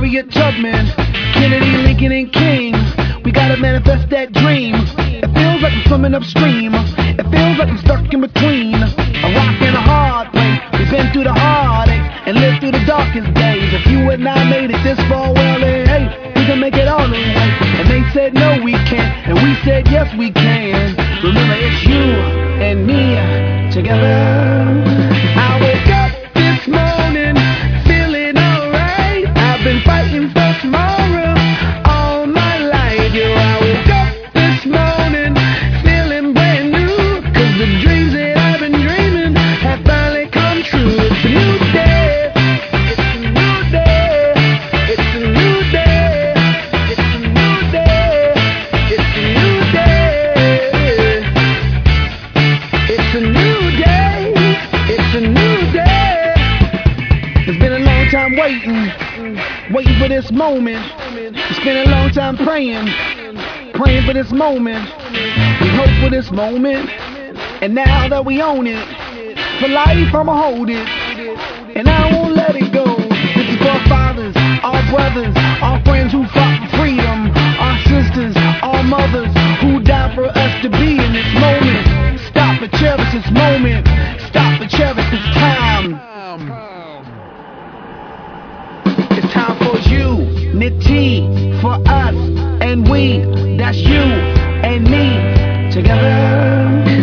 Harriet Tubman, Kennedy, Lincoln, and King. We gotta manifest that dream. It feels like I'm swimming upstream. It feels like I'm stuck in between a rock and a hard place. We've been through the heartaches and lived through the darkest days. If you and I made it this far, well then, hey, we can make it all the way. And they said no we can't, and we said yes we can. Remember, it's you and me together. I wake up this morning feeling alright. I've been fighting for tomorrow all my life. Yo, I woke up this morning feeling brand new, 'cause the dreams that I've been dreaming have finally come true. It's a new day. It's a new day. It's a new day. It's a new day. It's a new day. It's a new day. It's a new day. It's been a long time waiting for this moment. We spent a long time praying for this moment. We hope for this moment, and now that we own it, for life I'ma hold it, and I won't let it go. This is for our fathers, our brothers, our friends who fought for freedom, our sisters, our mothers who died for us to be in this moment. Stop and cherish this moment. Stop and cherish this time. It's time for unity, for us and we. That's you and me together.